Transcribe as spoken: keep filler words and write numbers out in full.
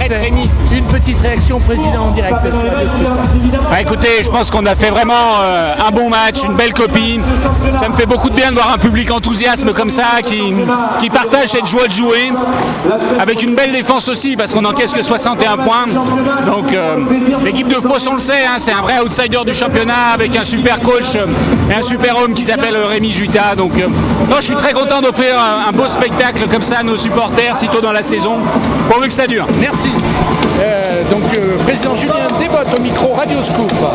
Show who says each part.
Speaker 1: Arrête,
Speaker 2: fait.
Speaker 1: Rémi.
Speaker 2: Une petite réaction, président, en direct sur Radio Scoop.
Speaker 3: Bah écoutez, je pense qu'on a fait vraiment euh, un bon match, une belle copine. Ça me fait beaucoup de bien de voir un public enthousiasme comme ça, qui, qui partage cette joie de jouer, avec une belle défense aussi, parce qu'on encaisse que soixante et un points. Donc euh, l'équipe de Fos, on le sait, hein, c'est un vrai outsider du championnat, avec un super coach euh, et un super homme qui s'appelle Rémi Juita. Donc euh, non, je suis très content d'offrir un, un beau spectacle comme ça à nos supporters, si tôt dans la saison, pourvu que ça dure.
Speaker 2: Merci. Euh, donc, euh, président Julien Desbottes au micro Radio Scoop.